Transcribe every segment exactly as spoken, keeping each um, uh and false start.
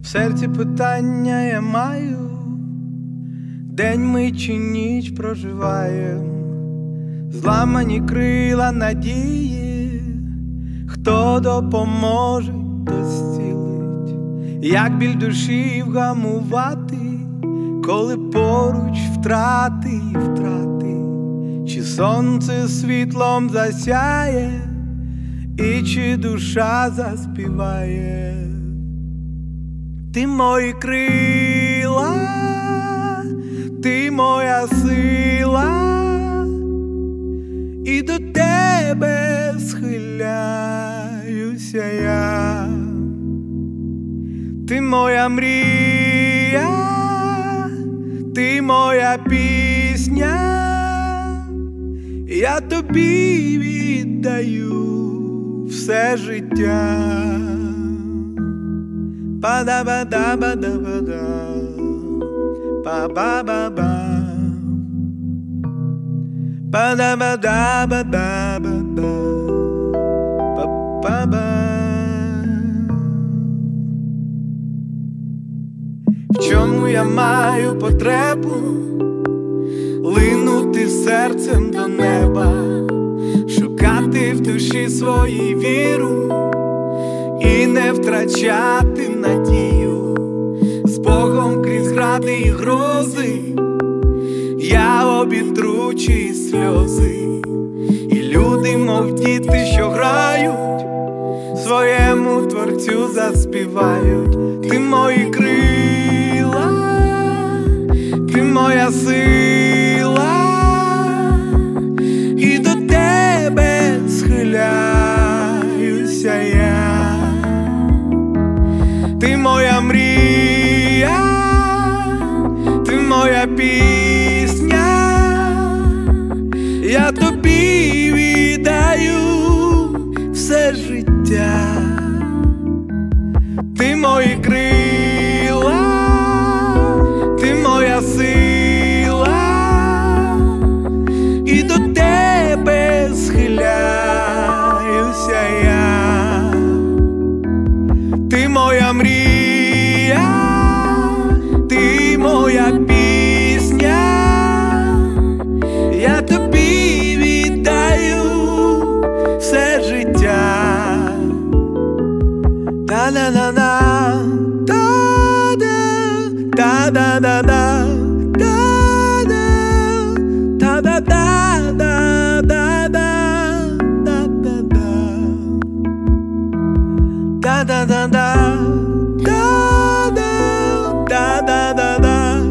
В серці питання я маю, день ми чи ніч проживаєм, зламані крила надії, хто допоможе, хто зцілить, як біль душі вгамувати, коли поруч втрати і втрати, чи сонце світлом засяє, і чи душа заспіває. Ти мої крила, ти моя сила, і до тебе схиляюся я. Ти моя мрія, ти моя пісня, я тобі віддаю все життя. Па-да-ба-да-ба-да-ба-да, па-ба-ба-ба, па-да-ба-да-ба-да-ба-да, па-ба-ба. В чому я маю потребу линути серцем до неба, шукати в душі своїй віру і не втрачати надію. З Богом крізь гради і грози я обітру чиї сльози, і люди, мов діти, що грають, своєму творцю заспівають. Ти мої крила, ти моя сила, і до тебе схиляюся я. Ти моя мрія, ти моя пісня, я тобі віддаю все життя. Ти мої крила, ти моя сила, і до тебе схиляюся я. Ти моя мрія, ти моя пісня, я тобі віддаю все життя. Та-да-да-да, та-да, та-да-да-да, та-да, та-да-да-да-да-да, та-да-да-да, та-да-да-да,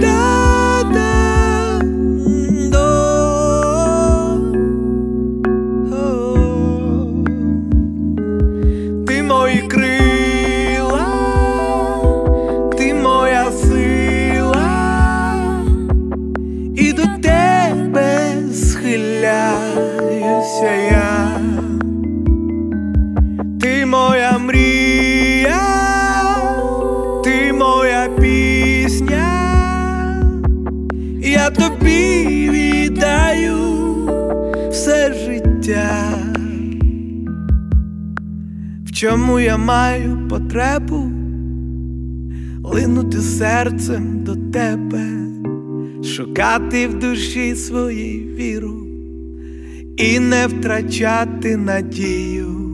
ти мої крила, ти моя сила, і до тебе схиляюся я. Ти моя мрія, ти моя пісня, я тобі віддаю все життя. В чому я маю потребу линути серцем до тебе, шукати в душі своїй віру і не втрачати надію.